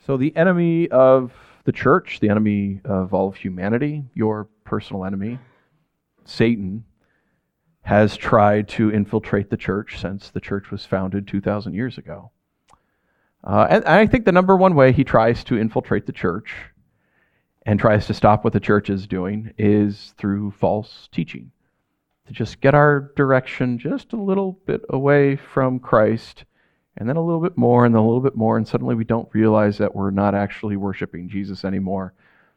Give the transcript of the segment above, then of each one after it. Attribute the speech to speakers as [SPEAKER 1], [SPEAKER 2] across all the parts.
[SPEAKER 1] So the enemy of the church, the enemy of all of humanity, your personal enemy, Satan, has tried to infiltrate the church since the church was founded 2,000 years ago. And I think the number one way he tries to infiltrate the church and tries to stop what the church is doing is through false teaching, to just get our direction just a little bit away from Christ, and then a little bit more, and then a little bit more, and suddenly we don't realize that we're not actually worshiping Jesus anymore,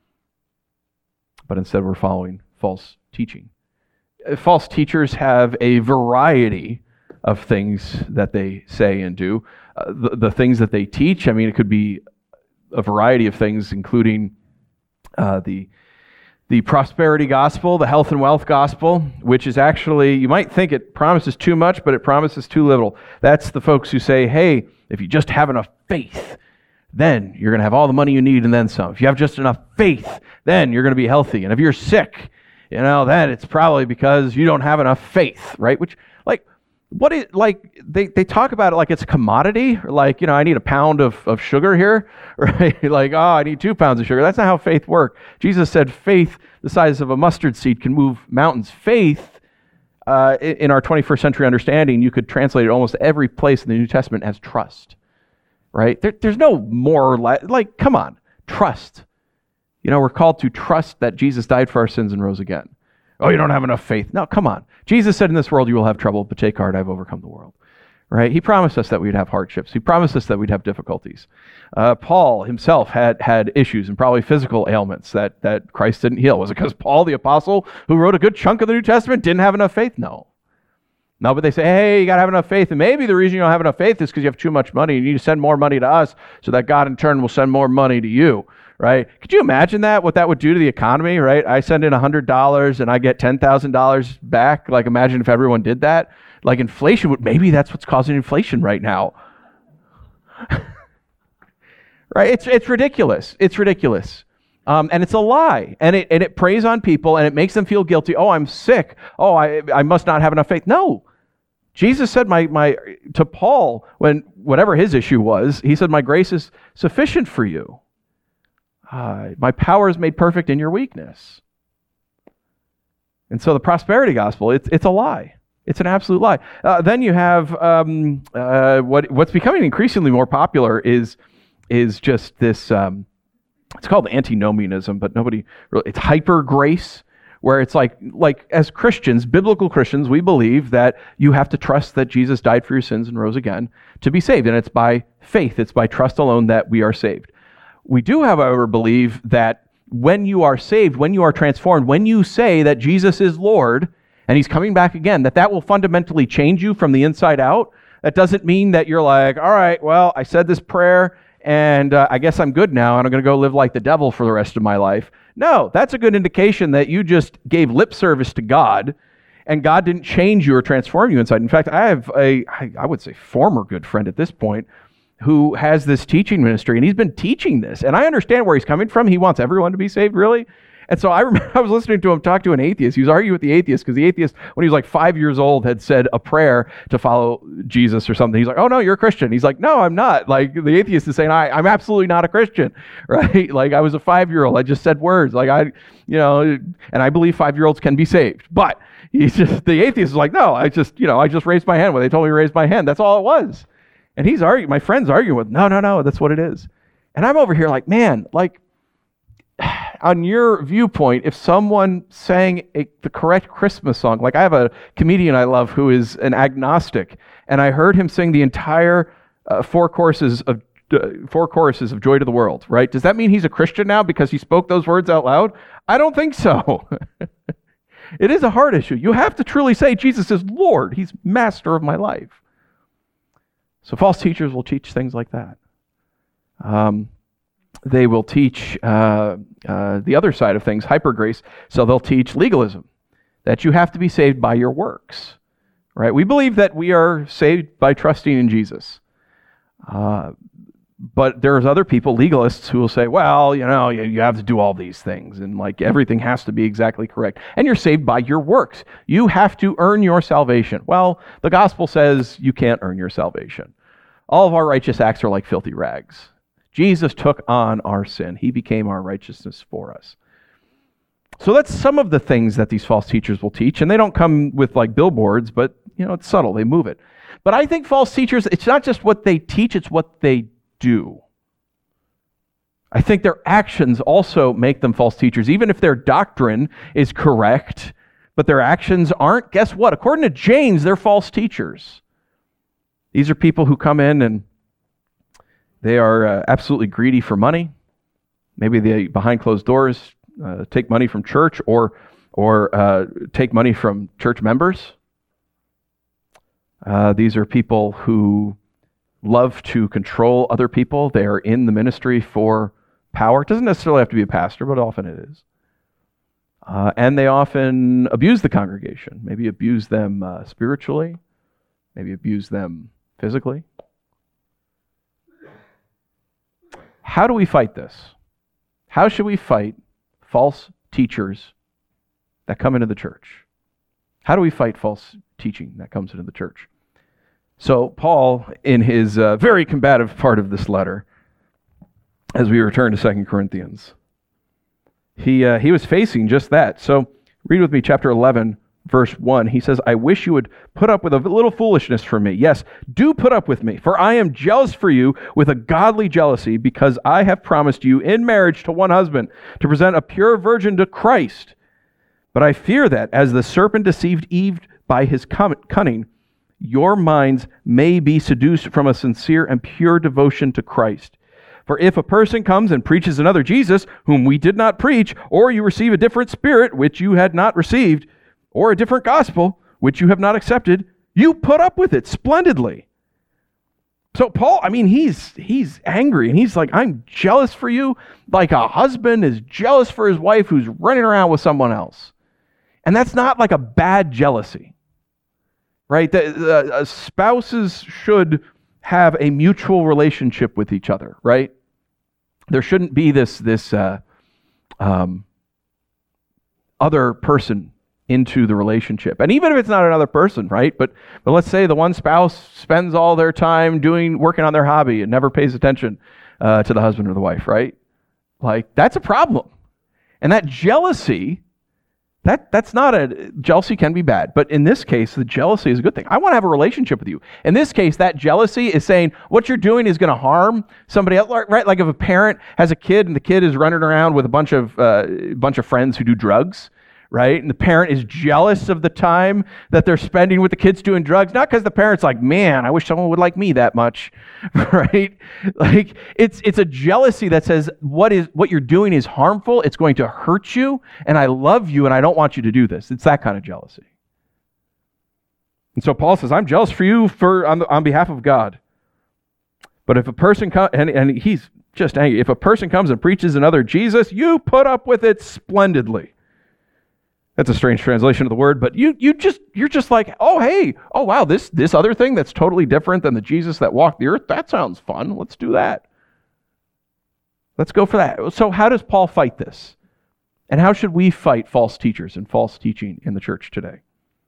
[SPEAKER 1] but instead we're following false teaching. False teachers have a variety of things that they say and do. The things that they teach, I mean, it could be a variety of things, including the prosperity gospel, the health and wealth gospel, which is actually, you might think it promises too much, but it promises too little. That's the folks who say, hey, if you just have enough faith, then you're going to have all the money you need and then some. If you have just enough faith, then you're going to be healthy. And if you're sick, then it's probably because you don't have enough faith, right? Which, they talk about it like it's a commodity, or I need a pound of sugar here, right? I need 2 pounds of sugar. That's not how faith works. Jesus said faith the size of a mustard seed can move mountains. Faith, in our 21st century understanding, you could translate it almost every place in the New Testament as trust, right? There's no more, come on, trust. We're called to trust that Jesus died for our sins and rose again. Oh, you don't have enough faith. No, come on. Jesus said, in this world you will have trouble, but take heart, I've overcome the world. Right? He promised us that we'd have hardships. He promised us that we'd have difficulties. Paul himself had issues and probably physical ailments that Christ didn't heal. Was it because Paul, the apostle, who wrote a good chunk of the New Testament, didn't have enough faith? No, but they say, hey, you got to have enough faith. And maybe the reason you don't have enough faith is because you have too much money. You need to send more money to us so that God in turn will send more money to you. Right? Could you imagine what that would do to the economy, right? I send in $100 and I get $10,000 back. Imagine if everyone did that. Inflation maybe that's what's causing inflation right now. Right? It's ridiculous. It's ridiculous. And it's a lie. And it preys on people and it makes them feel guilty. Oh, I'm sick. Oh, I must not have enough faith. No. Jesus said to Paul, whatever his issue was, he said, my grace is sufficient for you. My power is made perfect in your weakness. And so the prosperity gospel, it's a lie. It's an absolute lie. Then you have what's becoming increasingly more popular is just this, it's called antinomianism, but nobody really, it's hyper grace, where it's like as Christians, biblical Christians, we believe that you have to trust that Jesus died for your sins and rose again to be saved. And it's by faith, it's by trust alone that we are saved. We do, however, believe that when you are saved, when you are transformed, when you say that Jesus is Lord and he's coming back again, that will fundamentally change you from the inside out. That doesn't mean that you're like, all right, well, I said this prayer and I guess I'm good now and I'm going to go live like the devil for the rest of my life. No, that's a good indication that you just gave lip service to God and God didn't change you or transform you inside. In fact, I have I would say former good friend at this point who has this teaching ministry, and he's been teaching this. And I understand where he's coming from. He wants everyone to be saved, really. And so I remember I was listening to him talk to an atheist. He was arguing with the atheist because the atheist, when he was 5 years old, had said a prayer to follow Jesus or something. He's like, oh, no, you're a Christian. He's like, no, I'm not. The atheist is saying, I'm absolutely not a Christian, right? I was a 5-year-old. I just said words. And I believe 5-year-olds can be saved. But the atheist is like, no, I just raised my hand when they told me to raise my hand. That's all it was. And he's arguing, my friend's arguing with, no, that's what it is. And I'm over here man, on your viewpoint, if someone sang the correct Christmas song, I have a comedian I love who is an agnostic, and I heard him sing the entire 4 choruses of Joy to the World, right? Does that mean he's a Christian now because he spoke those words out loud? I don't think so. It is a heart issue. You have to truly say Jesus is Lord. He's master of my life. So false teachers will teach things like that. They will teach the other side of things, hyper grace. So they'll teach legalism, that you have to be saved by your works. Right? We believe that we are saved by trusting in Jesus. But there's other people, legalists, who will say, well, you have to do all these things, and everything has to be exactly correct. And you're saved by your works. You have to earn your salvation. Well, the gospel says you can't earn your salvation. All of our righteous acts are like filthy rags. Jesus took on our sin. He became our righteousness for us. So that's some of the things that these false teachers will teach, and they don't come with like billboards, but it's subtle. They move it. But I think false teachers, it's not just what they teach, it's what they do. I think their actions also make them false teachers. Even if their doctrine is correct, but their actions aren't, guess what? According to James, they're false teachers. These are people who come in and they are absolutely greedy for money. Maybe they, behind closed doors, take money from church or take money from church members. These are people who love to control other people. They are in the ministry for power. It doesn't necessarily have to be a pastor, but often it is. And they often abuse the congregation. Maybe abuse them spiritually. Maybe abuse them physically. How do we fight this? How should we fight false teachers that come into the church? How do we fight false teaching that comes into the church? So Paul, in his very combative part of this letter, as we return to 2 Corinthians, he was facing just that. So read with me chapter 11, verse 1. He says, I wish you would put up with a little foolishness from me. Yes, do put up with me, for I am jealous for you with a godly jealousy, because I have promised you in marriage to one husband, to present a pure virgin to Christ. But I fear that, as the serpent deceived Eve by his cunning, your minds may be seduced from a sincere and pure devotion to Christ. For if a person comes and preaches another Jesus, whom we did not preach, or you receive a different spirit, which you had not received, or a different gospel, which you have not accepted, you put up with it splendidly. So Paul, he's angry, and he's like, I'm jealous for you, like a husband is jealous for his wife who's running around with someone else. And that's not like a bad jealousy, right? Spouses should have a mutual relationship with each other, right? There shouldn't be this other person into the relationship. And even if it's not another person, right? But let's say the one spouse spends all their time working on their hobby and never pays attention to the husband or the wife, right? Like, that's a problem. And that jealousy, that's not jealousy can be bad, but in this case, the jealousy is a good thing. I want to have a relationship with you. In this case, that jealousy is saying what you're doing is going to harm somebody else, right? Like if a parent has a kid and the kid is running around with a bunch of friends who do drugs, right? And the parent is jealous of the time that they're spending with the kids doing drugs, not because the parent's like, man, I wish someone would like me that much, right? Like it's a jealousy that says what you're doing is harmful, it's going to hurt you, and I love you and I don't want you to do this. It's that kind of jealousy. And so Paul says, I'm jealous for you on behalf of God. But if a person comes, and he's just angry, if a person comes and preaches another Jesus, you put up with it splendidly. That's a strange translation of the word, but you're just like, oh wow, this other thing that's totally different than the Jesus that walked the earth, that sounds fun. Let's do that. Let's go for that. So how does Paul fight this? And how should we fight false teachers and false teaching in the church today?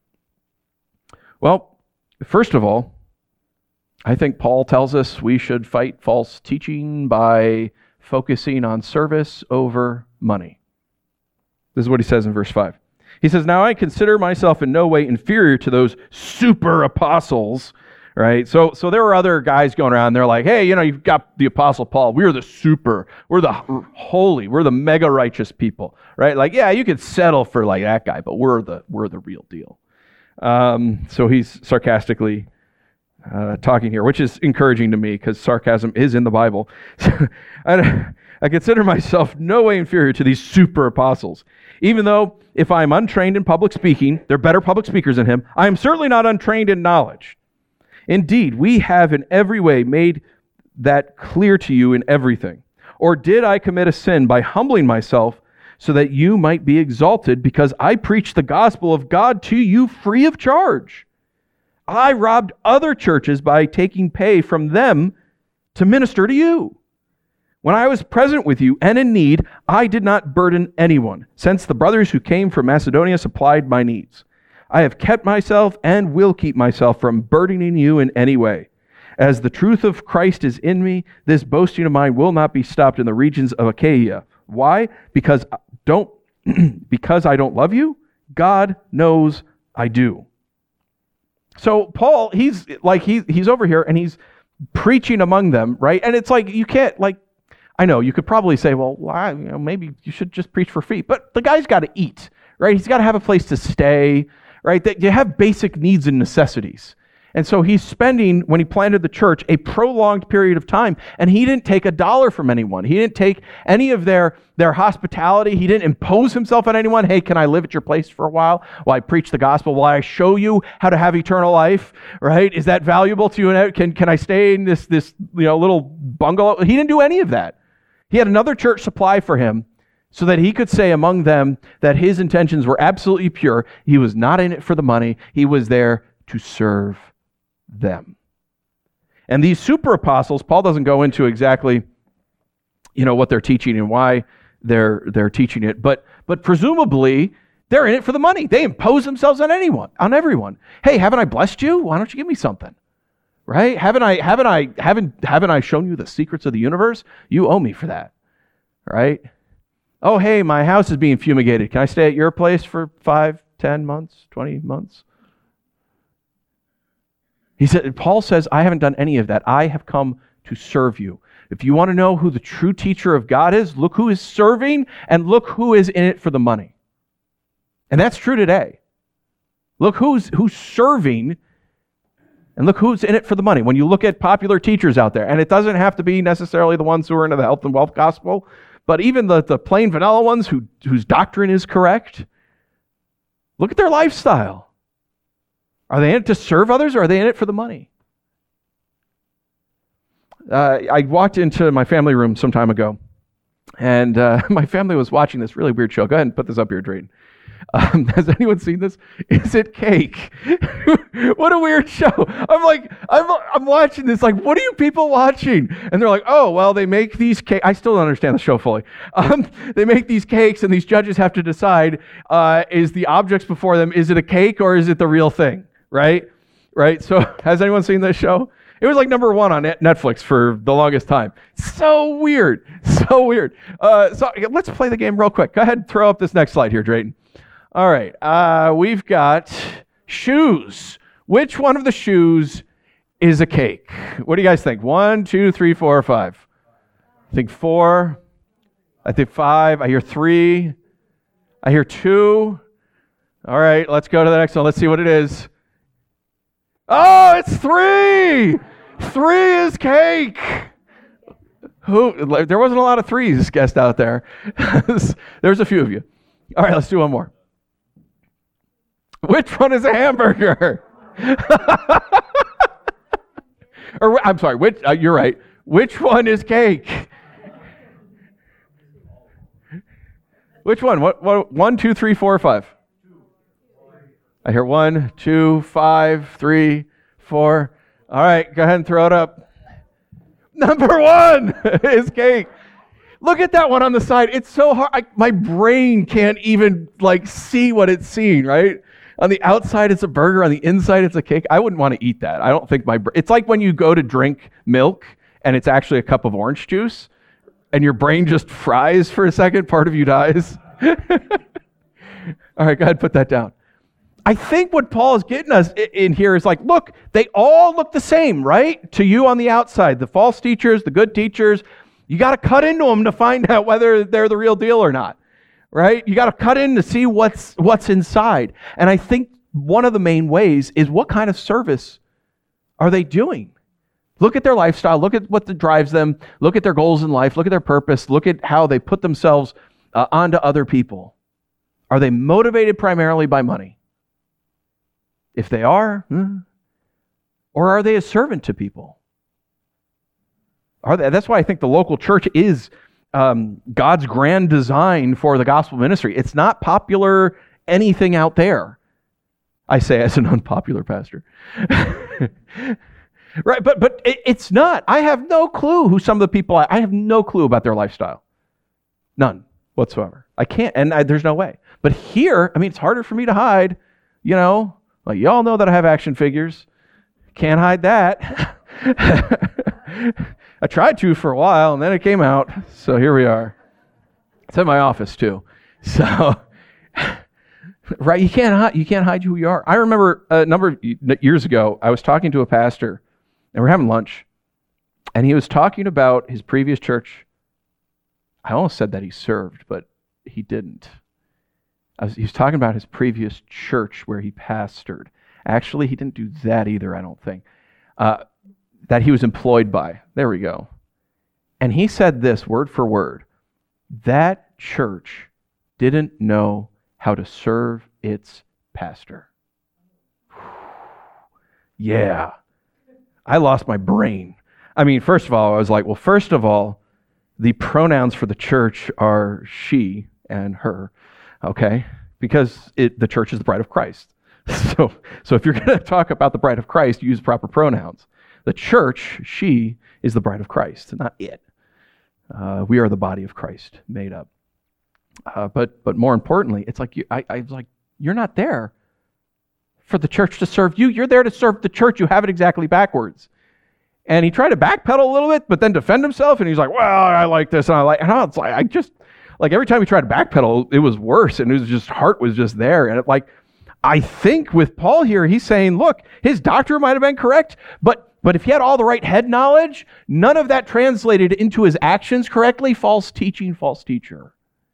[SPEAKER 1] Well, first of all, I think Paul tells us we should fight false teaching by focusing on service over money. This is what he says in verse 5. He says, now I consider myself in no way inferior to those super apostles, right? So there were other guys going around, they're like, hey, you've got the apostle Paul, we're the holy, we're the mega righteous people, right? Like, yeah, you could settle for like that guy, but we're the real deal. So he's sarcastically talking here, which is encouraging to me because sarcasm is in the Bible. I consider myself no way inferior to these super apostles. Even though if I am untrained in public speaking, they're better public speakers than him, I am certainly not untrained in knowledge. Indeed, we have in every way made that clear to you in everything. Or did I commit a sin by humbling myself so that you might be exalted because I preached the gospel of God to you free of charge? I robbed other churches by taking pay from them to minister to you. When I was present with you and in need, I did not burden anyone, since the brothers who came from Macedonia supplied my needs. I have kept myself and will keep myself from burdening you in any way. As the truth of Christ is in me, this boasting of mine will not be stopped in the regions of Achaia. Why? Because I don't love you? God knows I do. So Paul, he's over here and he's preaching among them, right? And it's like, you can't, like, I know you could probably say, well, maybe you should just preach for free. But the guy's got to eat, right? He's got to have a place to stay, right? That you have basic needs and necessities. And so he's spending, when he planted the church, a prolonged period of time, and he didn't take $1 from anyone. He didn't take any of their hospitality. He didn't impose himself on anyone. Hey, can I live at your place for a while I preach the gospel? While I show you how to have eternal life, right? Is that valuable to you? Can I stay in this little bungalow? He didn't do any of that. He had another church supply for him so that he could say among them that his intentions were absolutely pure. He was not in it for the money. He was there to serve them. And these super apostles, Paul doesn't go into exactly, what they're teaching and why they're teaching it, but presumably they're in it for the money. They impose themselves on everyone. Hey, haven't I blessed you? Why don't you give me something? Right? Haven't I shown you the secrets of the universe? You owe me for that. Right? Oh, hey, my house is being fumigated. Can I stay at your place for 5, 10 months, 20 months? Paul says, I haven't done any of that. I have come to serve you. If you want to know who the true teacher of God is, look who is serving and look who is in it for the money. And that's true today. Look who's serving and look who's in it for the money. When you look at popular teachers out there, and it doesn't have to be necessarily the ones who are into the health and wealth gospel, but even the plain vanilla ones whose doctrine is correct, look at their lifestyle. Are they in it to serve others, or are they in it for the money? I walked into my family room some time ago, and my family was watching this really weird show. Go ahead and put this up here, Drayton. Has anyone seen this? Is it Cake? What a weird show. I'm watching this, like, what are you people watching? And they're like, oh, well, they make these cakes. I still don't understand the show fully. They make these cakes, and these judges have to decide, is the objects before them, is it a cake or is it the real thing? Right? So has anyone seen this show? It was like number 1 on Netflix for the longest time. So weird. So let's play the game real quick. Go ahead and throw up this next slide here, Drayton. All right. We've got shoes. Which one of the shoes is a cake? What do you guys think? 1, 2, 3, 4, 5. I think 4. I think 5. I hear 3. I hear 2. All right. Let's go to the next one. Let's see what it is. Oh, it's 3! 3 is cake! There wasn't a lot of 3s guessed out there. There's a few of you. All right, let's do one more. Which one is a hamburger? Or I'm sorry, you're right. Which one is cake? Which one? What? 1, 2, 3, 4, 5. I hear 1, 2, 5, 3, 4. All right, go ahead and throw it up. Number 1 is cake. Look at that one on the side. It's so hard. My brain can't even see what it's seeing, right? On the outside, it's a burger. On the inside, it's a cake. I wouldn't want to eat that. I don't think it's like when you go to drink milk and it's actually a cup of orange juice and your brain just fries for a second. Part of you dies. All right, go ahead and put that down. I think what Paul is getting us in here is like, look, they all look the same, right? To you on the outside, the false teachers, the good teachers, you got to cut into them to find out whether they're the real deal or not, right? You got to cut in to see what's inside. And I think one of the main ways is what kind of service are they doing? Look at their lifestyle. Look at what drives them. Look at their goals in life. Look at their purpose. Look at how they put themselves onto other people. Are they motivated primarily by money? If they are, or are they a servant to people? That's why I think the local church is God's grand design for the gospel ministry. It's not popular anything out there. I say as an unpopular pastor. Right, but it's not. I have no clue who some of the people I have no clue about their lifestyle. None whatsoever. I can't, and there's no way. But here, it's harder for me to hide, Like, y'all know that I have action figures. Can't hide that. I tried to for a while, and then it came out. So here we are. It's in my office too. So, right, you can't hide who you are. I remember a number of years ago, I was talking to a pastor, and we're having lunch, and he was talking about his previous church. I almost said that he served, but he didn't. He was talking about his previous church where he pastored. Actually, he didn't do that either, I don't think. That he was employed by. There we go. And he said this, word for word. That church didn't know how to serve its pastor. Yeah. I lost my brain. I mean, first of all, I was like, well, first of all, the pronouns for the church are she and her, okay? Because the church is the bride of Christ. So if you're going to talk about the bride of Christ, use proper pronouns. The church, she, is the bride of Christ, not it. We are the body of Christ, made up. But more importantly, it's like I was like, you're not there for the church to serve you. You're there to serve the church. You have it exactly backwards. And he tried to backpedal a little bit, but then defend himself. And he's like, well, I like this, and I like. And I was like, I just like every time he tried to backpedal, it was worse, and it was just heart was just there, and it like. I think with Paul here, he's saying, look, his doctrine might have been correct, but if he had all the right head knowledge, none of that translated into his actions correctly. False teaching, false teacher.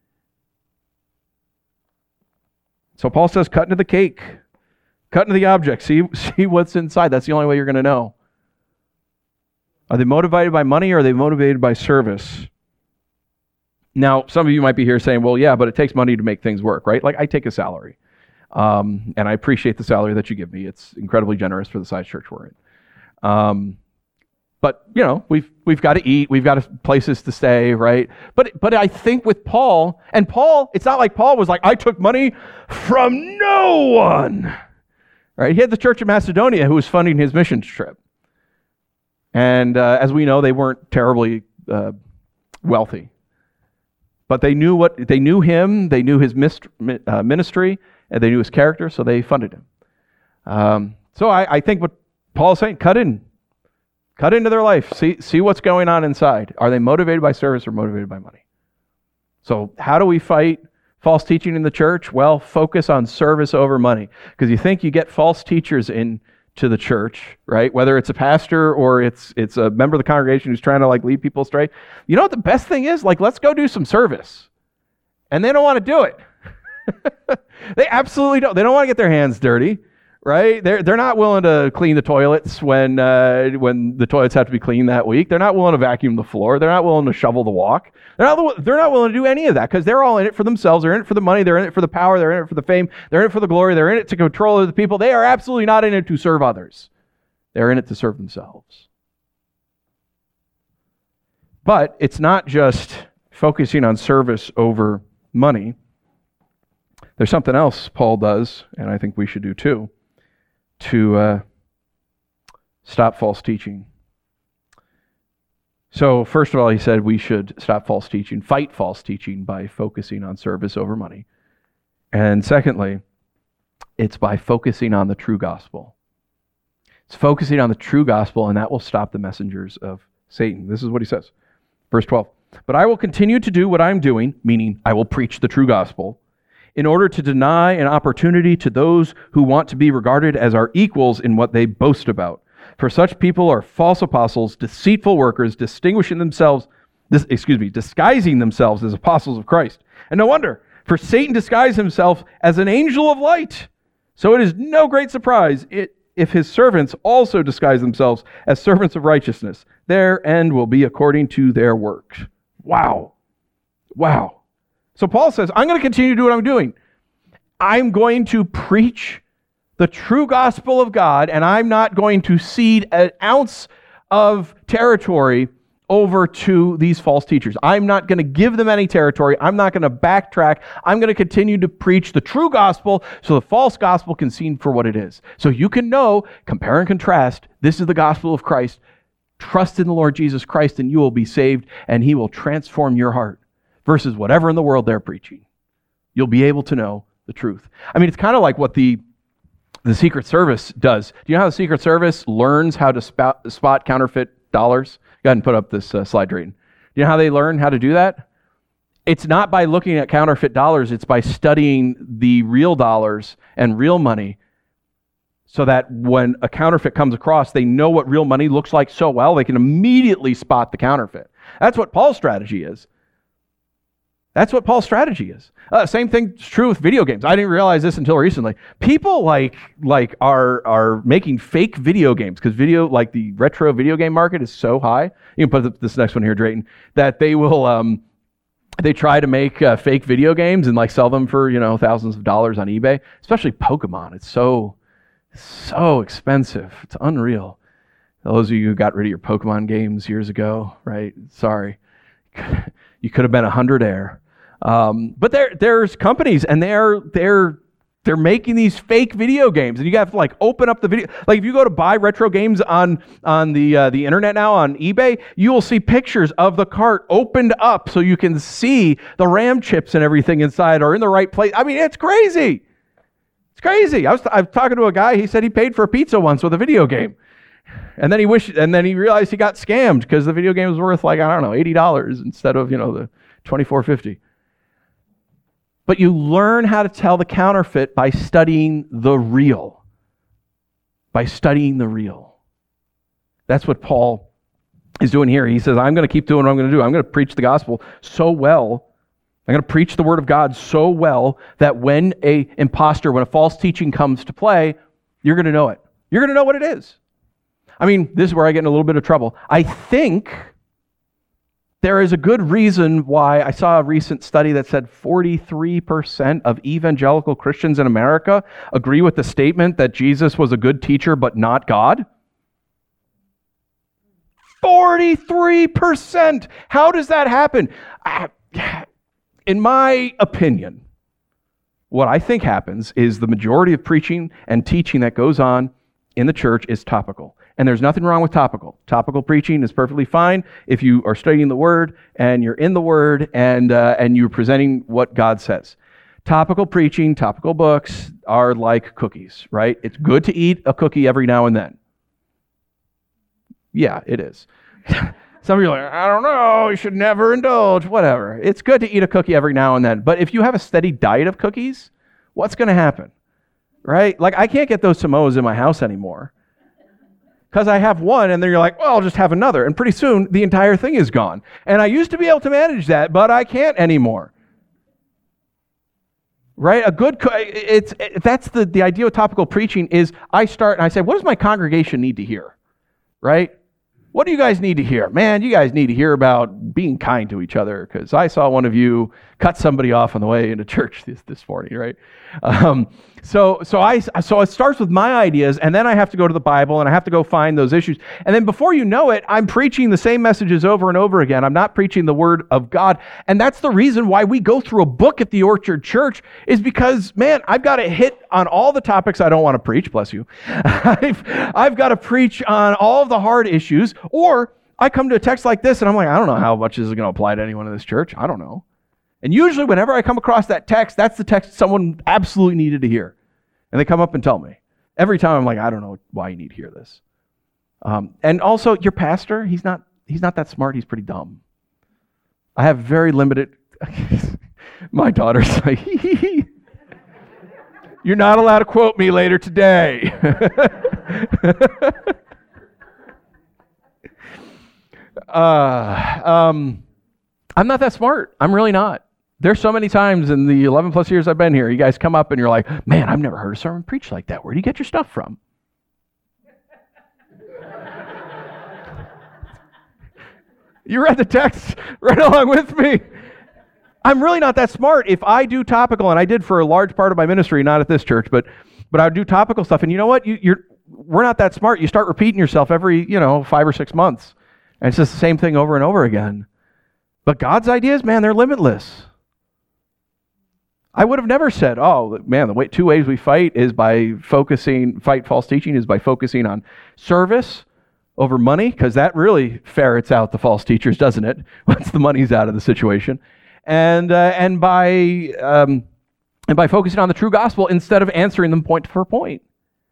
[SPEAKER 1] So Paul says, cut into the cake. Cut into the object. See what's inside. That's the only way you're going to know. Are they motivated by money or are they motivated by service? Now, some of you might be here saying, well, yeah, but it takes money to make things work, right? Like I take a salary. And I appreciate the salary that you give me. It's incredibly generous for the size church we're in. But you know, we've got to eat, we've got places to stay, right? But I think with Paul, it's not like Paul was like, I took money from no one, right? He had the church of Macedonia who was funding his missions trip, and as we know, they weren't terribly wealthy, but they knew him, they knew his ministry. And they knew his character, so they funded him. So I think what Paul's saying, cut into their life. See what's going on inside. Are they motivated by service or motivated by money? So how do we fight false teaching in the church? Well, focus on service over money. Because you think you get false teachers into the church, right? Whether it's a pastor or it's a member of the congregation who's trying to like lead people astray. You know what the best thing is? Like, let's go do some service. And they don't want to do it. They absolutely don't. They don't want to get their hands dirty, right? They're not willing to clean the toilets when the toilets have to be cleaned that week. They're not willing to vacuum the floor. They're not willing to shovel the walk. They're not willing to do any of that because they're all in it for themselves. They're in it for the money. They're in it for the power. They're in it for the fame. They're in it for the glory. They're in it to control other people. They are absolutely not in it to serve others. They're in it to serve themselves. But it's not just focusing on service over money. There's something else Paul does, and I think we should do too, to stop false teaching. So first of all, he said we should stop false teaching, fight false teaching by focusing on service over money. And secondly, it's by focusing on the true gospel. It's focusing on the true gospel, and that will stop the messengers of Satan. This is what he says. Verse 12. But I will continue to do what I'm doing, meaning I will preach the true gospel, in order to deny an opportunity to those who want to be regarded as our equals in what they boast about. For such people are false apostles, deceitful workers, disguising themselves as apostles of Christ. And no wonder, for Satan disguised himself as an angel of light. So it is no great surprise if his servants also disguise themselves as servants of righteousness. Their end will be according to their works. Wow. So Paul says, I'm going to continue to do what I'm doing. I'm going to preach the true gospel of God, and I'm not going to cede an ounce of territory over to these false teachers. I'm not going to give them any territory. I'm not going to backtrack. I'm going to continue to preach the true gospel so the false gospel can be seen for what it is. So you can know, compare and contrast, this is the gospel of Christ. Trust in the Lord Jesus Christ and you will be saved, and he will transform your heart versus whatever in the world they're preaching. You'll be able to know the truth. I mean, it's kind of like what the the Secret Service does. Do you know how the Secret Service learns how to spot counterfeit dollars? Go ahead and put up this slide, Drayton. Do you know how they learn how to do that? It's not by looking at counterfeit dollars. It's by studying the real dollars and real money, so that when a counterfeit comes across, they know what real money looks like so well, they can immediately spot the counterfeit. That's what Paul's strategy is. That's what Paul's strategy is. Same thing is true with video games. I didn't realize this until recently. People are making fake video games because the retro video game market is so high. You can put this next one here, Drayton. That they will they try to make fake video games and sell them for thousands of dollars on eBay. Especially Pokemon. It's so expensive. It's unreal. Those of you who got rid of your Pokemon games years ago, right? Sorry, you could have been 100 air. But there's companies, and they're making these fake video games, and you have to open up the video. If you go to buy retro games on the internet now on eBay, you will see pictures of the cart opened up so you can see the RAM chips and everything inside are in the right place. I mean, it's crazy. It's crazy. I was talking to a guy. He said he paid for a pizza once with a video game, and then he realized he got scammed because the video game was worth $80 instead of the $24.50. But you learn how to tell the counterfeit by studying the real. By studying the real. That's what Paul is doing here. He says, I'm going to keep doing what I'm going to do. I'm going to preach the gospel so well. I'm going to preach the word of God so well that when a false teaching comes to play, you're going to know it. You're going to know what it is. I mean, this is where I get in a little bit of trouble. I think there is a good reason why I saw a recent study that said 43% of evangelical Christians in America agree with the statement that Jesus was a good teacher but not God. 43%! How does that happen? In my opinion, what I think happens is the majority of preaching and teaching that goes on in the church is topical. And there's nothing wrong with topical. Topical preaching is perfectly fine if you are studying the Word and you're in the Word and you're presenting what God says. Topical preaching, topical books are like cookies, right? It's good to eat a cookie every now and then. Yeah, it is. Some of you are like, I don't know, you should never indulge, whatever. It's good to eat a cookie every now and then. But if you have a steady diet of cookies, what's going to happen? Right? I can't get those Samoas in my house anymore. Because I have one, and then you're like, well, I'll just have another. And pretty soon, the entire thing is gone. And I used to be able to manage that, but I can't anymore. Right? That's the idea with topical preaching is I start and I say, what does my congregation need to hear? Right? What do you guys need to hear? Man, you guys need to hear about being kind to each other, because I saw one of you cut somebody off on the way into church this morning, right? So it starts with my ideas, and then I have to go to the Bible, and I have to go find those issues. And then before you know it, I'm preaching the same messages over and over again. I'm not preaching the Word of God. And that's the reason why we go through a book at the Orchard Church, is because, man, I've got to hit on all the topics I don't want to preach, bless you. I've got to preach on all of the hard issues, or I come to a text like this, and I'm like, I don't know how much this is going to apply to anyone in this church. I don't know. And usually whenever I come across that text, that's the text someone absolutely needed to hear. And they come up and tell me. Every time I'm like, I don't know why you need to hear this. And also, your pastor, he's not that smart. He's pretty dumb. I have very limited... My daughter's like, you're not allowed to quote me later today. I'm not that smart. I'm really not. There's so many times in the 11 plus years I've been here, you guys come up and you're like, man, I've never heard a sermon preached like that. Where do you get your stuff from? You read the text right along with me. I'm really not that smart. If I do topical, and I did for a large part of my ministry, not at this church, but I do topical stuff, and you know what? We're not that smart. You start repeating yourself every 5 or 6 months. And it's just the same thing over and over again. But God's ideas, man, they're limitless. I would have never said, oh, man, two ways we fight false teaching is by focusing on service over money, because that really ferrets out the false teachers, doesn't it? Once the money's out of the situation. And by focusing on the true gospel instead of answering them point for point.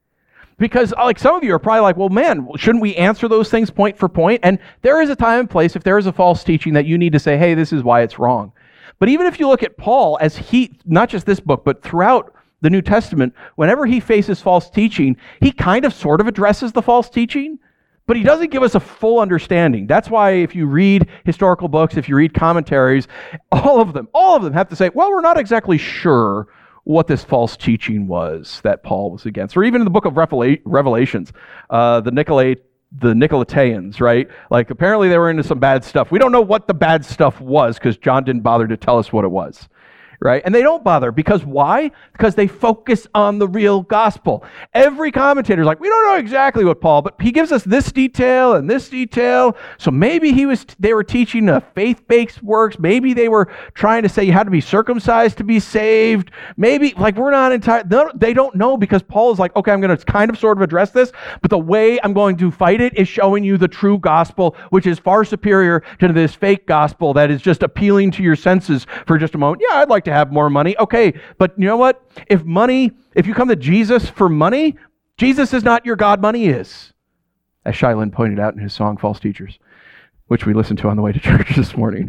[SPEAKER 1] Because like some of you are probably like, well, man, shouldn't we answer those things point for point? And there is a time and place, if there is a false teaching, that you need to say, hey, this is why it's wrong. But even if you look at Paul, as he, not just this book, but throughout the New Testament, whenever he faces false teaching, he kind of sort of addresses the false teaching, but he doesn't give us a full understanding. That's why if you read historical books, if you read commentaries, all of them have to say, well, we're not exactly sure what this false teaching was that Paul was against. Or even in the book of Revelations, the Nicolaitans, right? Like apparently they were into some bad stuff. We don't know what the bad stuff was because John didn't bother to tell us what it was. Right? And they don't bother. Because why? Because they focus on the real gospel. Every commentator is like, we don't know exactly what Paul, but he gives us this detail and this detail. So maybe they were teaching faith-based works. Maybe they were trying to say you had to be circumcised to be saved. Maybe, like, we're not entirely, they don't know, because Paul is like, okay, I'm going to kind of sort of address this, but the way I'm going to fight it is showing you the true gospel, which is far superior to this fake gospel that is just appealing to your senses for just a moment. Yeah, I'd like to have more money. Okay, but you know what? If you come to Jesus for money, Jesus is not your God, money is. As Shylin pointed out in his song, False Teachers, which we listened to on the way to church this morning.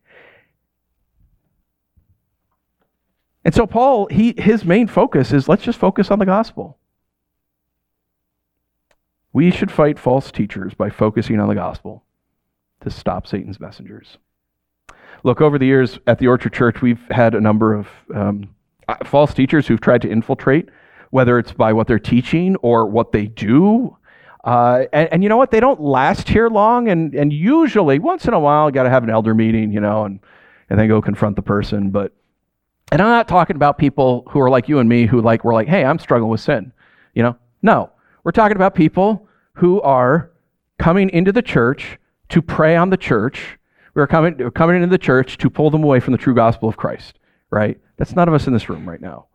[SPEAKER 1] And so Paul, his main focus is, let's just focus on the gospel. We should fight false teachers by focusing on the gospel to stop Satan's messengers. Look, over the years at the Orchard Church, we've had a number of false teachers who've tried to infiltrate, whether it's by what they're teaching or what they do. And you know what? They don't last here long. And usually, once in a while, you got to have an elder meeting, and then go confront the person. And I'm not talking about people who are like you and me, who we're like, hey, I'm struggling with sin. No, we're talking about people who are coming into the church to prey on the church. We're coming into the church to pull them away from the true gospel of Christ, right? That's none of us in this room right now.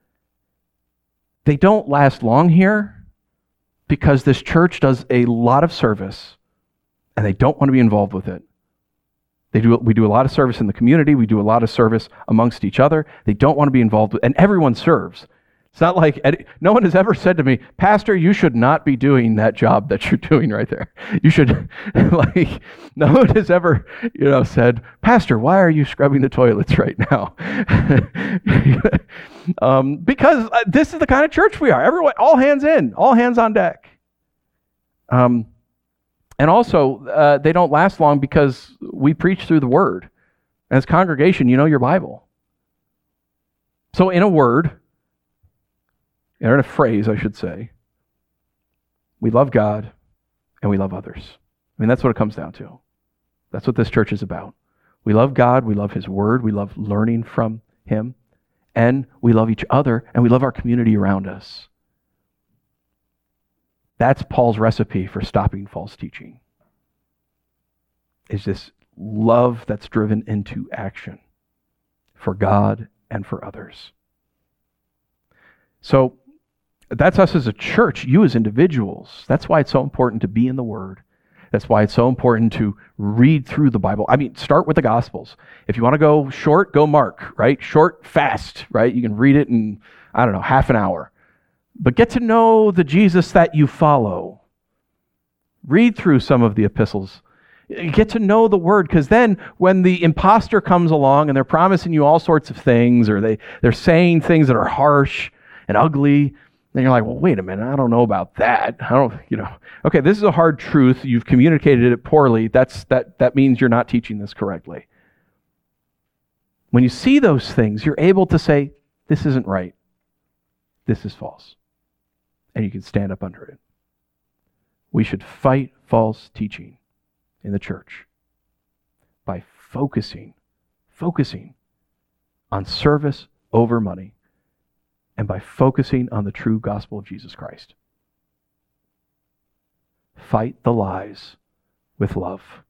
[SPEAKER 1] They don't last long here because this church does a lot of service and they don't want to be involved with it. We do a lot of service in the community. We do a lot of service amongst each other. They don't want to be involved with, and everyone serves. It's not like, no one has ever said to me, Pastor, you should not be doing that job that you're doing right there. You should, no one has ever, said, Pastor, why are you scrubbing the toilets right now? Because this is the kind of church we are. Everyone, all hands in, all hands on deck. And also, they don't last long because we preach through the Word. As congregation, you know your Bible. So in a word, or in a phrase, I should say, we love God and we love others. I mean, that's what it comes down to. That's what this church is about. We love God, we love His Word, we love learning from Him, and we love each other, and we love our community around us. That's Paul's recipe for stopping false teaching. Is this love that's driven into action for God and for others. So that's us as a church, you as individuals. That's why it's so important to be in the Word. That's why it's so important to read through the Bible. I mean, start with the Gospels. If you want to go short, go Mark, right? Short, fast, right? You can read it in, half an hour. But get to know the Jesus that you follow. Read through some of the epistles. Get to know the Word, because then when the imposter comes along and they're promising you all sorts of things, or they're saying things that are harsh and ugly, then you're like, well, wait a minute, I don't know about that. Okay, this is a hard truth. You've communicated it poorly. That means you're not teaching this correctly. When you see those things, you're able to say, this isn't right. This is false. And you can stand up under it. We should fight false teaching in the church by focusing on service over money, and by focusing on the true gospel of Jesus Christ. Fight the lies with love.